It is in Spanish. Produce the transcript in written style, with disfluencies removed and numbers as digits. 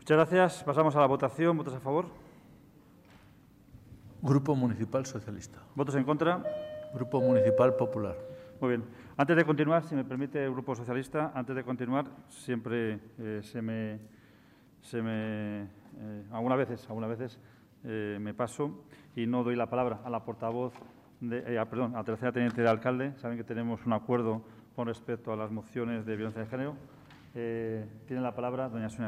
Muchas gracias. Pasamos a la votación. ¿Votos a favor? Grupo Municipal Socialista. ¿Votos en contra? Grupo Municipal Popular. Muy bien. Antes de continuar, si me permite el Grupo Socialista, antes de continuar, siempre algunas veces me paso y no doy la palabra a la portavoz, a la tercera teniente de alcalde. Saben que tenemos un acuerdo con respecto a las mociones de violencia de género. Tiene la palabra doña Sonia.